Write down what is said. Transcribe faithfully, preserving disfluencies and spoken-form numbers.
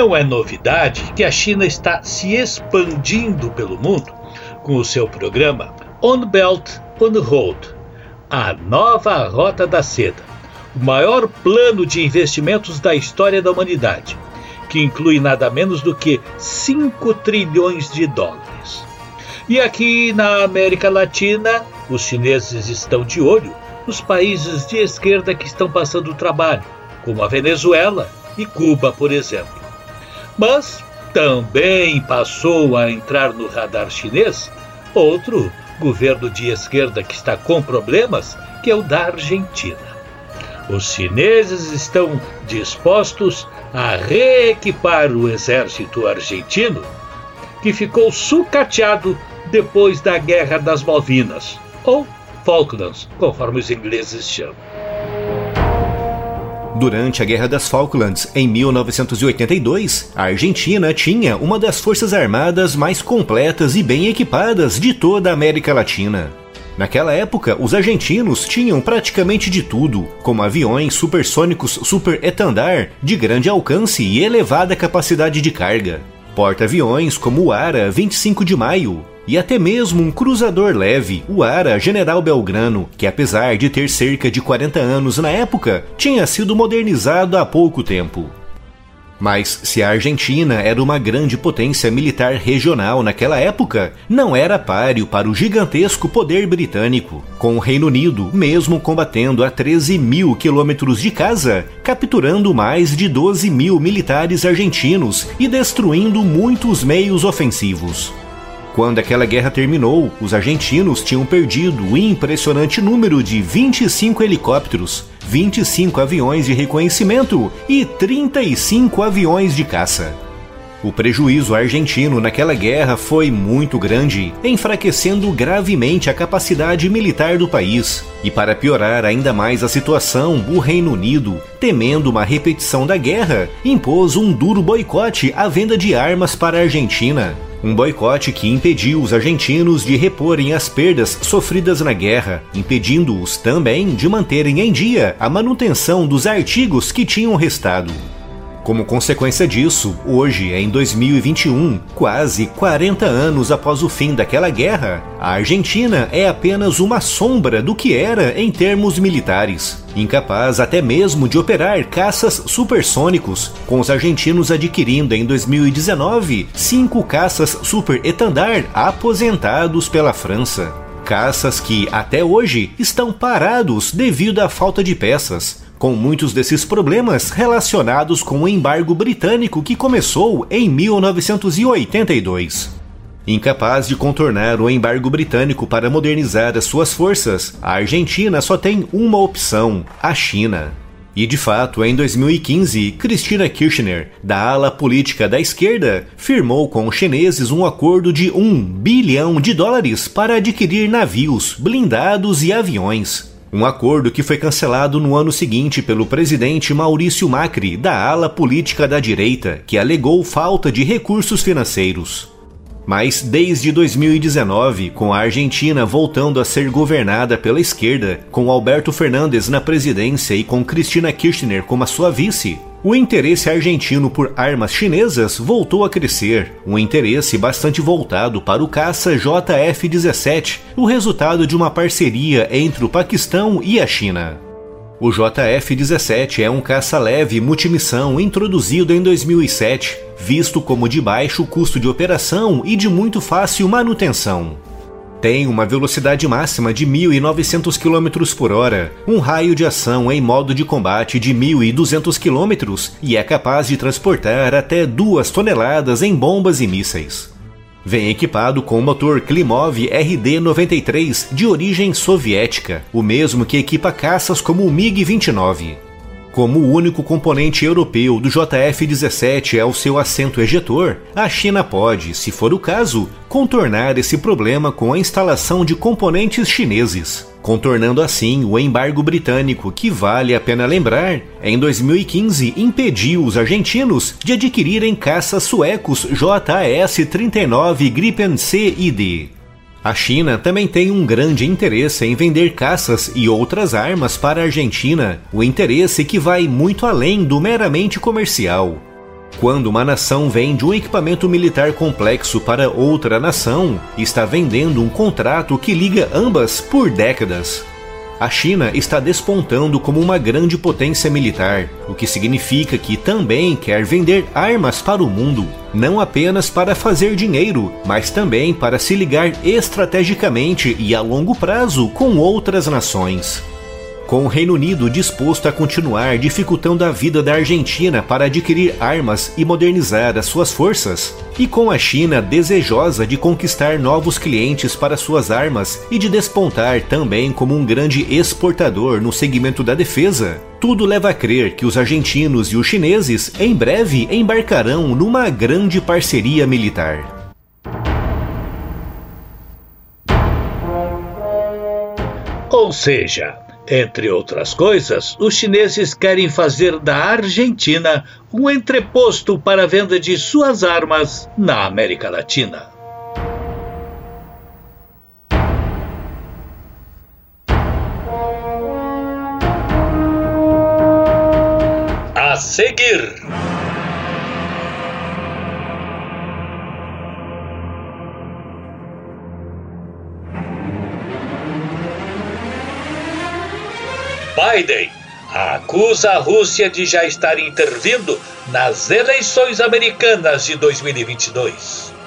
Não é novidade que a China está se expandindo pelo mundo com o seu programa On Belt, On Road, a nova Rota da Seda, o maior plano de investimentos da história da humanidade, que inclui nada menos do que cinco trilhões de dólares. E aqui na América Latina, os chineses estão de olho nos países de esquerda que estão passando trabalho, como a Venezuela e Cuba, por exemplo. Mas também passou a entrar no radar chinês outro governo de esquerda que está com problemas, que é o da Argentina. Os chineses estão dispostos a reequipar o exército argentino, que ficou sucateado depois da Guerra das Malvinas, ou Falklands, conforme os ingleses chamam. Durante a Guerra das Falklands, em mil novecentos e oitenta e dois, a Argentina tinha uma das forças armadas mais completas e bem equipadas de toda a América Latina. Naquela época, os argentinos tinham praticamente de tudo, como aviões supersônicos Super Etendard de grande alcance e elevada capacidade de carga, porta-aviões como o ARA vinte e cinco de maio, e até mesmo um cruzador leve, o ARA General Belgrano, que apesar de ter cerca de quarenta anos na época, tinha sido modernizado há pouco tempo. Mas se a Argentina era uma grande potência militar regional naquela época, não era páreo para o gigantesco poder britânico, com o Reino Unido mesmo combatendo a treze mil quilômetros de casa, capturando mais de doze mil militares argentinos e destruindo muitos meios ofensivos. Quando aquela guerra terminou, os argentinos tinham perdido o impressionante número de vinte e cinco helicópteros, vinte e cinco aviões de reconhecimento e trinta e cinco aviões de caça. O prejuízo argentino naquela guerra foi muito grande, enfraquecendo gravemente a capacidade militar do país. E para piorar ainda mais a situação, o Reino Unido, temendo uma repetição da guerra, impôs um duro boicote à venda de armas para a Argentina. Um boicote que impediu os argentinos de reporem as perdas sofridas na guerra, impedindo-os também de manterem em dia a manutenção dos artigos que tinham restado. Como consequência disso, hoje, em dois mil e vinte e um, quase quarenta anos após o fim daquela guerra, a Argentina é apenas uma sombra do que era em termos militares, incapaz até mesmo de operar caças supersônicos, com os argentinos adquirindo em dois mil e dezenove cinco caças Super Etendard aposentados pela França. Caças que, até hoje, estão parados devido à falta de peças, com muitos desses problemas relacionados com o embargo britânico que começou em mil novecentos e oitenta e dois. Incapaz de contornar o embargo britânico para modernizar as suas forças, a Argentina só tem uma opção: a China. E de fato, em dois mil e quinze, Cristina Kirchner, da ala política da esquerda, firmou com os chineses um acordo de um bilhão de dólares para adquirir navios, blindados e aviões. Um acordo que foi cancelado no ano seguinte pelo presidente Maurício Macri, da ala política da direita, que alegou falta de recursos financeiros. Mas desde dois mil e dezenove, com a Argentina voltando a ser governada pela esquerda, com Alberto Fernandes na presidência e com Cristina Kirchner como a sua vice, o interesse argentino por armas chinesas voltou a crescer, um interesse bastante voltado para o caça J F dezessete, o resultado de uma parceria entre o Paquistão e a China. O J F dezessete é um caça leve multimissão introduzido em dois mil e sete, visto como de baixo custo de operação e de muito fácil manutenção. Tem uma velocidade máxima de mil e novecentos quilômetros por hora, um raio de ação em modo de combate de mil e duzentos quilômetros e é capaz de transportar até duas toneladas em bombas e mísseis. Vem equipado com o motor Klimov R D noventa e três de origem soviética, o mesmo que equipa caças como o MiG vinte e nove. Como o único componente europeu do J F dezessete é o seu assento ejetor, a China pode, se for o caso, contornar esse problema com a instalação de componentes chineses, contornando assim o embargo britânico que, vale a pena lembrar, em dois mil e quinze impediu os argentinos de adquirirem caças suecos J A S trinta e nove Gripen C e D. A China também tem um grande interesse em vender caças e outras armas para a Argentina, o interesse que vai muito além do meramente comercial. Quando uma nação vende um equipamento militar complexo para outra nação, está vendendo um contrato que liga ambas por décadas. A China está despontando como uma grande potência militar, o que significa que também quer vender armas para o mundo, não apenas para fazer dinheiro, mas também para se ligar estrategicamente e a longo prazo com outras nações. Com o Reino Unido disposto a continuar dificultando a vida da Argentina para adquirir armas e modernizar as suas forças, e com a China desejosa de conquistar novos clientes para suas armas e de despontar também como um grande exportador no segmento da defesa, tudo leva a crer que os argentinos e os chineses em breve embarcarão numa grande parceria militar. Ou seja, entre outras coisas, os chineses querem fazer da Argentina um entreposto para a venda de suas armas na América Latina. A seguir. Biden acusa a Rússia de já estar intervindo nas eleições americanas de dois mil e vinte e dois.